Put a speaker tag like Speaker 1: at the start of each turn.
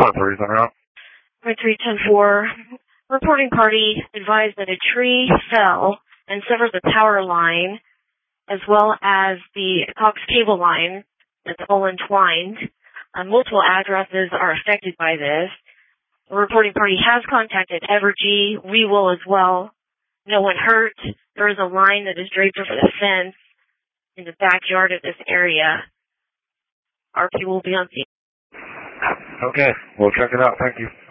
Speaker 1: 3's en route.
Speaker 2: 310-4. Reporting party advised that a tree fell and severed the power line as well as the Cox cable line that's all entwined. Multiple addresses are affected by this. The reporting party has contacted Evergy. We will as well. No one hurt. There is a line that is draped over the fence in the backyard of this area. RP will be on scene.
Speaker 1: Okay, we'll check it out. Thank you.